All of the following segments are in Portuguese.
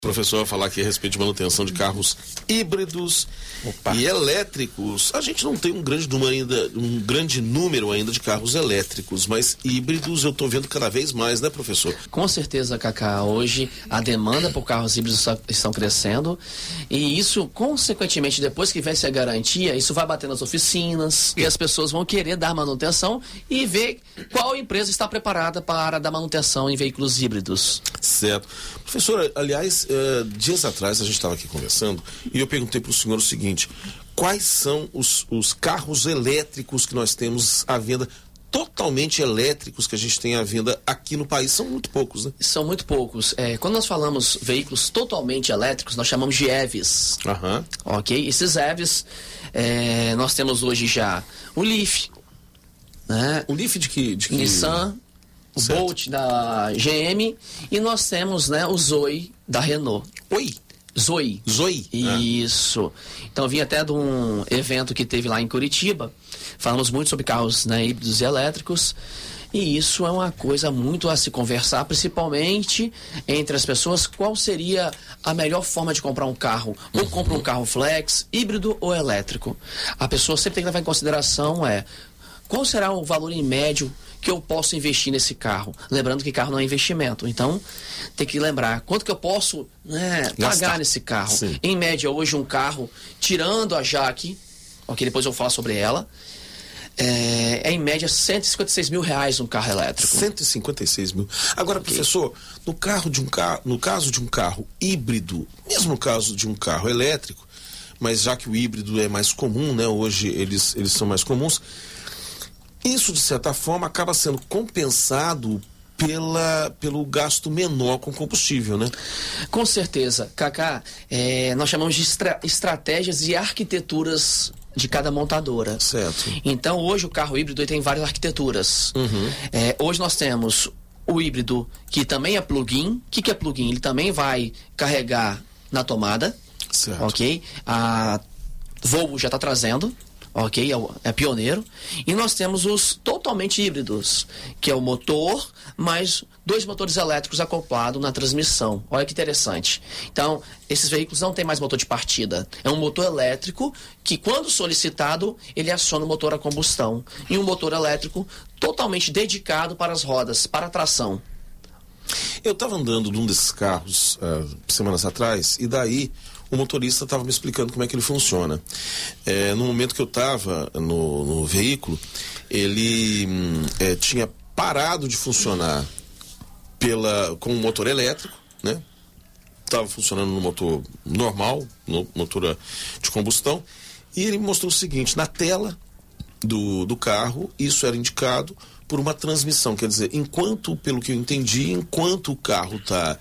Professor vai falar aqui a respeito de manutenção de carros híbridos e elétricos. A gente não tem um grande número ainda de carros elétricos, mas híbridos eu estou vendo cada vez mais, né, professor? Com certeza, Cacá. Hoje a demanda por carros híbridos estão crescendo e isso, consequentemente, depois que vence a garantia, isso vai bater nas oficinas e as pessoas vão querer dar manutenção e ver qual empresa está preparada para dar manutenção em veículos híbridos. Certo. Professor, aliás, dias atrás a gente estava aqui conversando e eu perguntei para o senhor o seguinte: quais são os carros elétricos que nós temos à venda, totalmente elétricos, que a gente tem à venda aqui no país? São muito poucos, né? São muito poucos. Quando nós falamos veículos totalmente elétricos, nós chamamos de EVs. Ok? Esses EVs, nós temos hoje já o Leaf, né? O Leaf de que? Nissan, o certo. Bolt da GM e nós temos, né, o Zoe da Renault. Oi? Zoe. Isso. Então eu vim até de um evento que teve lá em Curitiba. Falamos muito sobre carros, né, híbridos e elétricos. E isso é uma coisa muito a se conversar, principalmente entre as pessoas. Qual seria a melhor forma de comprar um carro? Ou compra um carro flex, híbrido ou elétrico? A pessoa sempre tem que levar em consideração qual será o valor em médio que eu posso investir nesse carro? Lembrando que carro não é investimento. Então, tem que lembrar quanto que eu posso, pagar nesse carro. Sim. Em média, hoje, um carro, tirando a Jaque, ok, depois eu vou falar sobre ela, em média R$156 mil um carro elétrico. 156 mil. Agora, professor, no caso de um carro híbrido, mesmo no caso de um carro elétrico, mas já que o híbrido é mais comum, né? Hoje eles são mais comuns. Isso, de certa forma, acaba sendo compensado pelo gasto menor com combustível, né? Com certeza. Cacá, nós chamamos de estratégias e arquiteturas de cada montadora. Certo. Então, hoje o carro híbrido tem várias arquiteturas. Hoje nós temos o híbrido que também é plug-in. O que é plug-in? Ele também vai carregar na tomada. Certo. Ok? A Volvo já está trazendo. Ok, é pioneiro. E nós temos os totalmente híbridos, que é o motor mais 2 motores elétricos acoplados na transmissão. Olha que interessante. Então, esses veículos não tem mais motor de partida. É um motor elétrico que, quando solicitado, ele aciona o motor a combustão. E um motor elétrico totalmente dedicado para as rodas, para a tração. Eu estava andando num desses carros semanas atrás e daí o motorista estava me explicando como é que ele funciona. No momento que eu estava no veículo, ele tinha parado de funcionar com o motor elétrico, né? Estava funcionando no motor normal, no motor de combustão, e ele me mostrou o seguinte: na tela do carro, isso era indicado por uma transmissão. Quer dizer, pelo que eu entendi, enquanto o carro está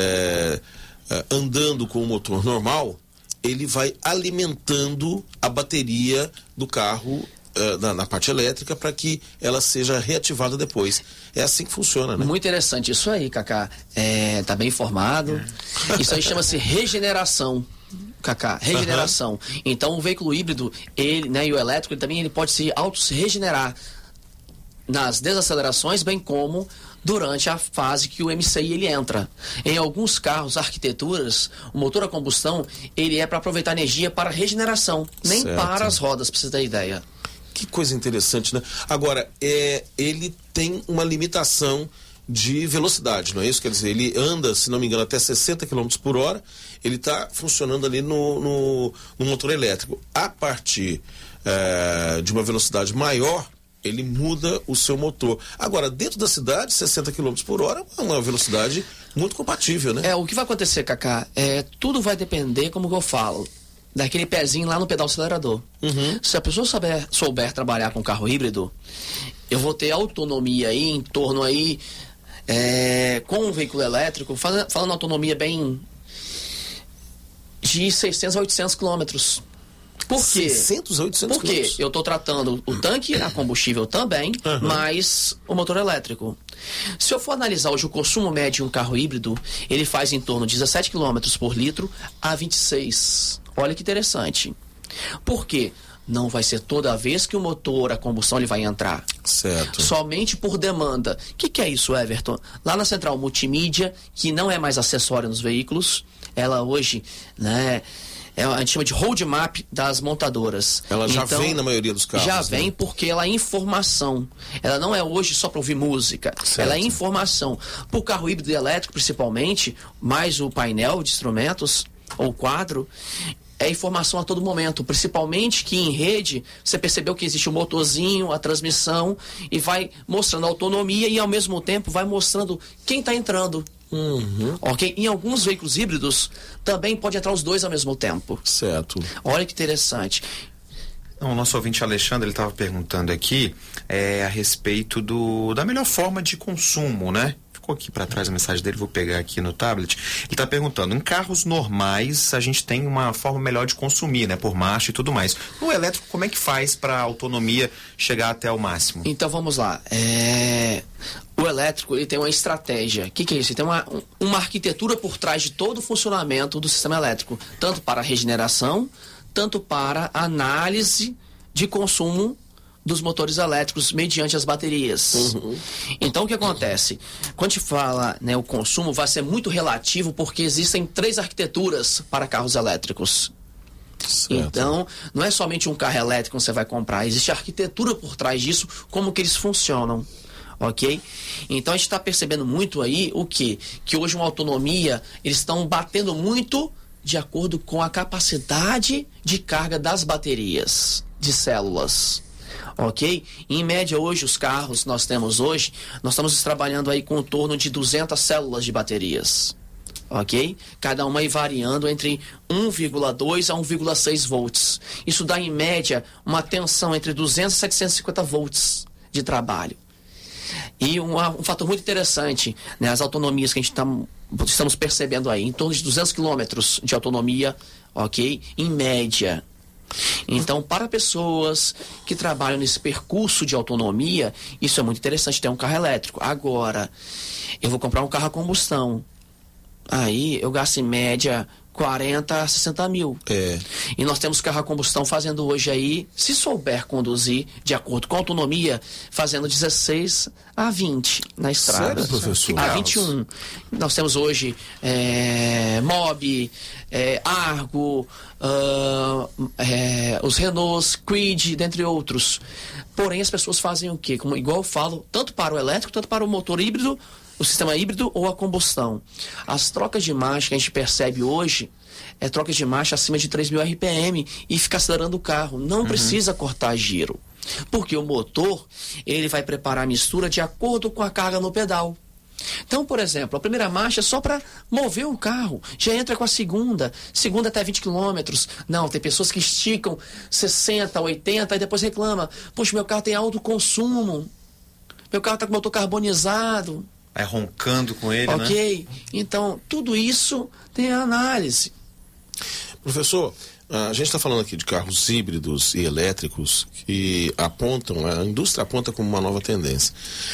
andando com o motor normal, ele vai alimentando a bateria do carro na parte elétrica para que ela seja reativada depois. É assim que funciona, né? Muito interessante isso aí, Cacá. Tá bem informado. Isso aí chama-se regeneração. Cacá, regeneração. Então o veículo híbrido, e o elétrico, ele pode se regenerar nas desacelerações, bem como durante a fase que o MCI ele entra. Em alguns carros, arquiteturas, o motor a combustão, ele é para aproveitar energia para regeneração, nem certo. para as rodas, para você ter ideia. Que coisa interessante, né? Agora, ele tem uma limitação de velocidade, não é isso? Quer dizer, ele anda, se não me engano, até 60 km por hora, ele está funcionando ali no motor elétrico. A partir de uma velocidade maior, ele muda o seu motor. Agora, dentro da cidade, 60 km por hora é uma velocidade muito compatível, né? O que vai acontecer, Cacá, tudo vai depender, como que eu falo, daquele pezinho lá no pedal acelerador. Se a pessoa souber trabalhar com carro híbrido, eu vou ter autonomia aí em torno aí, com um veículo elétrico, falando autonomia bem de 600 a 800 quilômetros. Por quê? 600, 800 Porque quilômetros? eu estou tratando o tanque a combustível também, mas o motor elétrico. Se eu for analisar hoje o consumo médio de um carro híbrido, ele faz em torno de 17 km por litro a 26. Olha que interessante. Por quê? Não vai ser toda vez que o motor a combustão ele vai entrar. Certo. Somente por demanda. O que é isso, Everton? Lá na central multimídia, que não é mais acessório nos veículos, ela hoje, né, a gente chama de roadmap das montadoras. Ela já vem na maioria dos carros. Já vem, porque ela é informação. Ela não é hoje só para ouvir música. Certo. Ela é informação. Para o carro híbrido e elétrico, principalmente, mais o painel de instrumentos, ou quadro, é informação a todo momento. Principalmente que em rede, você percebeu que existe o motorzinho, a transmissão, e vai mostrando a autonomia e ao mesmo tempo vai mostrando quem está entrando. Ok? Em alguns veículos híbridos também pode entrar os dois ao mesmo tempo. Certo. Olha que interessante. O nosso ouvinte Alexandre, ele estava perguntando aqui a respeito da melhor forma de consumo, né? Ficou aqui para trás a mensagem dele, vou pegar aqui no tablet. Ele está perguntando, em carros normais a gente tem uma forma melhor de consumir, né? Por marcha e tudo mais. No elétrico, como é que faz para a autonomia chegar até o máximo? Então vamos lá. O elétrico, ele tem uma estratégia. O que é isso? Ele tem uma arquitetura por trás de todo o funcionamento do sistema elétrico, tanto para a regeneração, tanto para a análise de consumo dos motores elétricos mediante as baterias. Então o que acontece? Quando a gente fala, né, o consumo vai ser muito relativo, porque existem 3 arquiteturas para carros elétricos. Certo. Então, não é somente um carro elétrico que você vai comprar, existe arquitetura por trás disso, como que eles funcionam. Ok? Então a gente está percebendo muito aí o quê? Que hoje uma autonomia, eles estão batendo muito de acordo com a capacidade de carga das baterias de células. Ok? Em média hoje, os carros que nós temos hoje, nós estamos trabalhando aí com em torno de 200 células de baterias. Ok? Cada uma aí variando entre 1,2 a 1,6 volts. Isso dá em média uma tensão entre 200 e 750 volts de trabalho. E um fator muito interessante, né, as autonomias que a gente estamos percebendo aí, em torno de 200 quilômetros de autonomia, ok? Em média. Então, para pessoas que trabalham nesse percurso de autonomia, isso é muito interessante, ter um carro elétrico. Agora, eu vou comprar um carro a combustão. Aí eu gasto em média 40 a 60 mil. E nós temos carro a combustão fazendo hoje aí, se souber conduzir de acordo com a autonomia, fazendo 16 a 20 na estrada. Sério, professor? A 21. Nós temos hoje Mob, Argo, os Renaults, Kwid, dentre outros. Porém, as pessoas fazem o quê? Igual eu falo, tanto para o elétrico, tanto para o motor híbrido, o sistema híbrido ou a combustão. As trocas de marcha que a gente percebe hoje é trocas de marcha acima de 3.000 RPM e fica acelerando o carro. Não precisa cortar giro. Porque o motor, ele vai preparar a mistura de acordo com a carga no pedal. Então, por exemplo, a primeira marcha é só para mover o carro. Já entra com a segunda até 20 km. Não, tem pessoas que esticam 60, 80 e depois reclama. Poxa, meu carro tem alto consumo. Meu carro está com motor carbonizado. Roncando com ele, né? Ok, então tudo isso tem análise. Professor, a gente está falando aqui de carros híbridos e elétricos que apontam, a indústria aponta como uma nova tendência.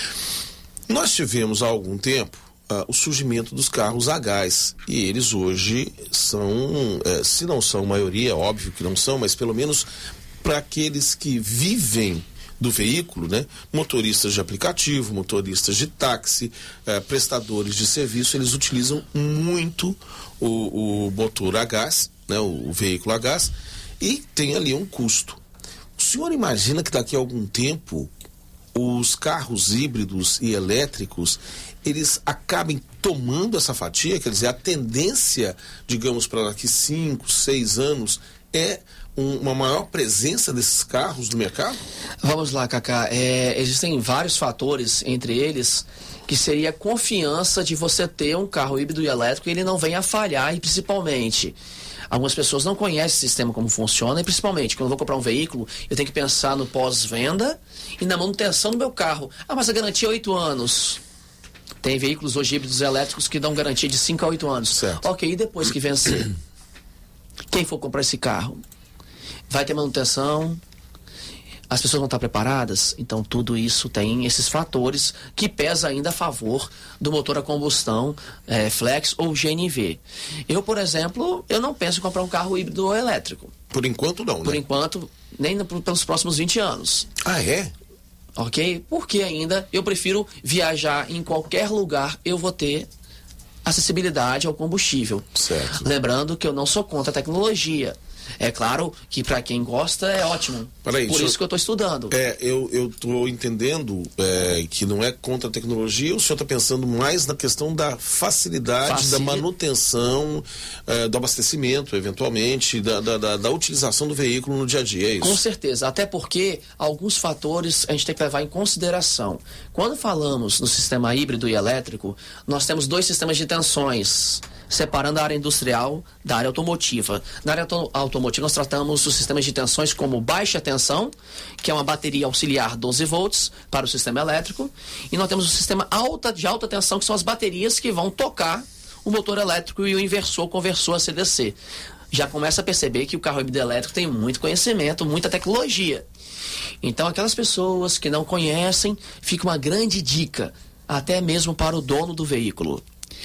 Nós tivemos há algum tempo o surgimento dos carros a gás, e eles hoje são, se não são maioria, é óbvio que não são, mas pelo menos para aqueles que vivem do veículo, né? Motoristas de aplicativo, motoristas de táxi, prestadores de serviço, eles utilizam muito o motor a gás, né? O veículo a gás, e tem ali um custo. O senhor imagina que daqui a algum tempo os carros híbridos e elétricos, eles acabem tomando essa fatia? Quer dizer, a tendência, digamos, para daqui 5, 6 anos é uma maior presença desses carros no mercado? Vamos lá, Cacá. Existem vários fatores, entre eles, que seria a confiança de você ter um carro híbrido e elétrico e ele não venha a falhar, e principalmente, algumas pessoas não conhecem o sistema como funciona, e principalmente, quando eu vou comprar um veículo, eu tenho que pensar no pós-venda e na manutenção do meu carro. Mas a garantia é 8 anos. Tem veículos hoje híbridos elétricos que dão garantia de 5 a 8 anos. Certo. Ok, e depois que vencer? Quem for comprar esse carro? Vai ter manutenção? As pessoas vão estar preparadas? Então tudo isso tem esses fatores que pesa ainda a favor do motor a combustão flex ou GNV. Eu, por exemplo, eu não penso em comprar um carro híbrido ou elétrico. Por enquanto não, né? Por enquanto, nem pelos próximos 20 anos. Ah, é? Ok? Porque ainda eu prefiro viajar em qualquer lugar, eu vou ter acessibilidade ao combustível. Certo. Lembrando que eu não sou contra a tecnologia. É claro que para quem gosta é ótimo. Por isso que eu estou estudando. Eu estou entendendo que não é contra a tecnologia, o senhor está pensando mais na questão da facilidade, da manutenção, do abastecimento, eventualmente, da utilização do veículo no dia a dia, é isso? Com certeza, até porque alguns fatores a gente tem que levar em consideração. Quando falamos no sistema híbrido e elétrico, nós temos 2 sistemas de tensões, separando a área industrial da área automotiva. Na área automotiva, nós tratamos os sistemas de tensões como baixa tensão, que é uma bateria auxiliar 12 volts para o sistema elétrico, e nós temos o sistema de alta tensão, que são as baterias que vão tocar o motor elétrico e o inversor, conversor AC/DC. Já começa a perceber que o carro híbrido elétrico tem muito conhecimento, muita tecnologia. Então, aquelas pessoas que não conhecem, fica uma grande dica, até mesmo para o dono do veículo.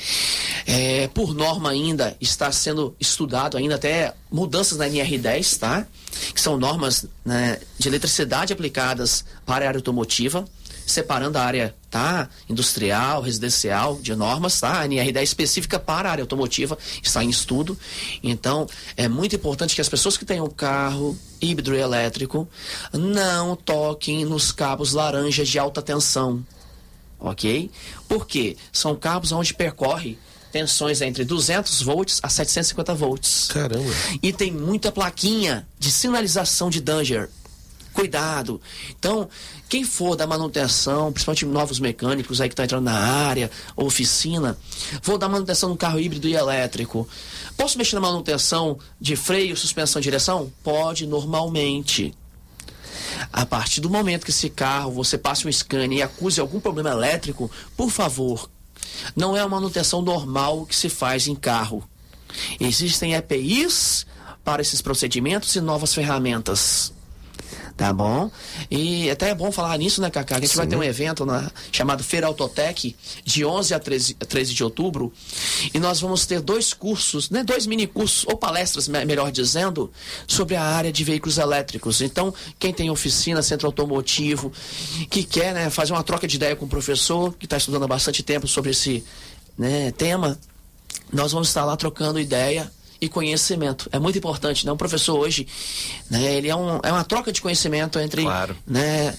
Por norma ainda está sendo estudado ainda até mudanças na NR10, tá? Que são normas, né, de eletricidade aplicadas para a área automotiva, separando a área, tá, industrial, residencial de normas, tá? A NR10 específica para a área automotiva está em estudo. Então, é muito importante que as pessoas que tenham carro híbrido e elétrico não toquem nos cabos laranjas de alta tensão. Ok? Porque são cabos onde percorre tensões entre 200 volts a 750 volts. Caramba! E tem muita plaquinha de sinalização de danger. Cuidado! Então, quem for da manutenção, principalmente novos mecânicos aí que estão entrando na área, oficina, vou dar manutenção no carro híbrido e elétrico. Posso mexer na manutenção de freio, suspensão e direção? Pode, normalmente. A partir do momento que esse carro, você passe um scan e acuse algum problema elétrico, por favor, não é a manutenção normal que se faz em carro. Existem EPIs para esses procedimentos e novas ferramentas. Tá bom? E até é bom falar nisso, né, Cacá? A gente vai ter um evento chamado Feira Autotech, de 11 a 13 de outubro, e nós vamos ter 2 cursos, né, 2 mini cursos, ou palestras, melhor dizendo, sobre a área de veículos elétricos. Então, quem tem oficina, centro automotivo, que quer, né, fazer uma troca de ideia com o professor, que está estudando há bastante tempo sobre esse, né, tema, nós vamos estar lá trocando ideia e conhecimento. É muito importante, né? Um professor hoje, né, ele é uma troca de conhecimento entre, claro, né,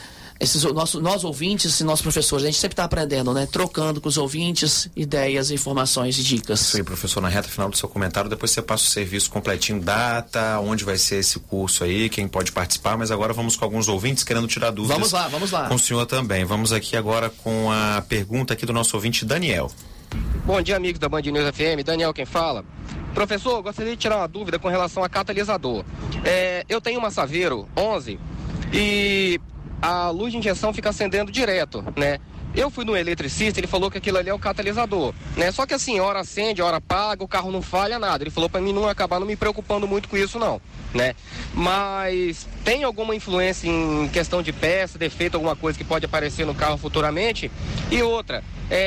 nós ouvintes e nossos professores. A gente sempre está aprendendo, né? Trocando com os ouvintes ideias, informações e dicas. Isso aí, professor, na reta final do seu comentário, depois você passa o serviço completinho, data, onde vai ser esse curso aí, quem pode participar, mas agora vamos com alguns ouvintes querendo tirar dúvidas. Vamos lá. Com o senhor também. Vamos aqui agora com a pergunta aqui do nosso ouvinte, Daniel. Bom dia, amigos da Band News FM. Daniel quem fala. Professor, gostaria de tirar uma dúvida com relação a catalisador. Eu tenho uma Saveiro 11 e a luz de injeção fica acendendo direto, né? Eu fui no eletricista, ele falou que aquilo ali é o catalisador, né? Só que assim, hora acende, hora apaga, o carro não falha nada. Ele falou para mim não acabar não me preocupando muito com isso não, né? Mas tem alguma influência em questão de peça, defeito, alguma coisa que pode aparecer no carro futuramente? E outra,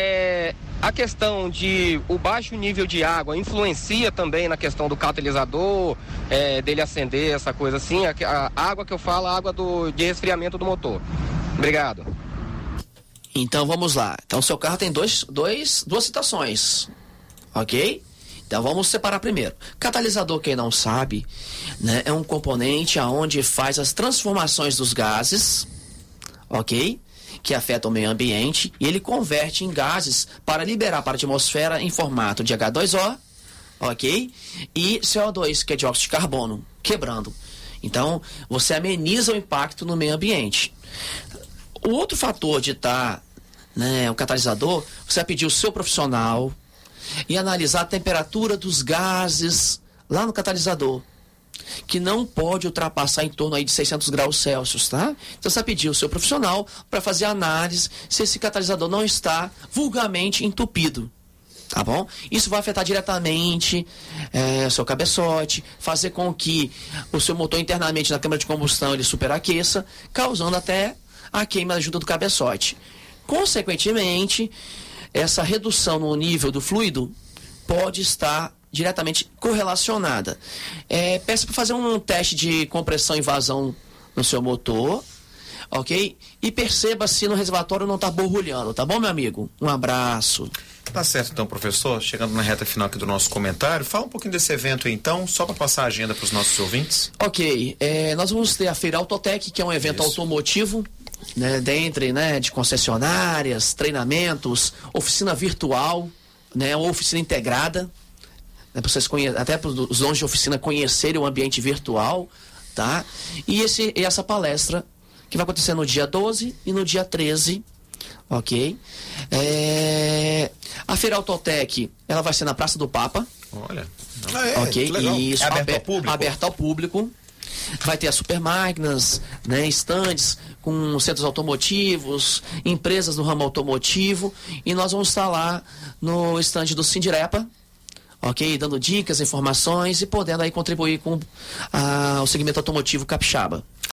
a questão de o baixo nível de água influencia também na questão do catalisador, dele acender, essa coisa assim? A água que eu falo, a água de resfriamento do motor. Obrigado. Então vamos lá. Então seu carro tem duas situações, ok? Então vamos separar primeiro. Catalisador, quem não sabe, né, é um componente aonde faz as transformações dos gases, ok? Que afetam o meio ambiente, e ele converte em gases para liberar para a atmosfera em formato de H2O, ok? E CO2, que é dióxido de carbono, quebrando. Então, você ameniza o impacto no meio ambiente. O outro fator de estar, né, o catalisador, você vai pedir o seu profissional e analisar a temperatura dos gases lá no catalisador, que não pode ultrapassar em torno aí de 600 graus Celsius, tá? Então você vai pedir o seu profissional para fazer a análise se esse catalisador não está vulgarmente entupido, tá bom? Isso vai afetar diretamente o seu cabeçote, fazer com que o seu motor internamente na câmara de combustão ele superaqueça, causando até a queima junto do cabeçote. Consequentemente, essa redução no nível do fluido pode estar diretamente correlacionada. Peça para fazer um teste de compressão e vazão no seu motor ok? E perceba se no reservatório não está borbulhando, tá bom, meu amigo? Um abraço. Tá certo então, professor. Chegando na reta final aqui do nosso comentário, fala um pouquinho desse evento aí, então, só para passar a agenda para os nossos ouvintes. Ok, nós vamos ter a Feira Autotec, que é um evento automotivo, né, dentre, né, de concessionárias, treinamentos, oficina virtual, né, uma oficina integrada, né, para vocês até para os donos de oficina conhecerem o ambiente virtual, tá? E essa palestra que vai acontecer no dia 12 e no dia 13, ok? A Feira Autotec, ela vai ser na Praça do Papa. Olha. Ok, isso, É aberto ao público? Aberto ao público. Vai ter as supermáquinas, né, estandes com centros automotivos, empresas no ramo automotivo, e nós vamos estar lá no estande do Sindirepa, ok? Dando dicas, informações e podendo aí contribuir com o segmento automotivo capixaba.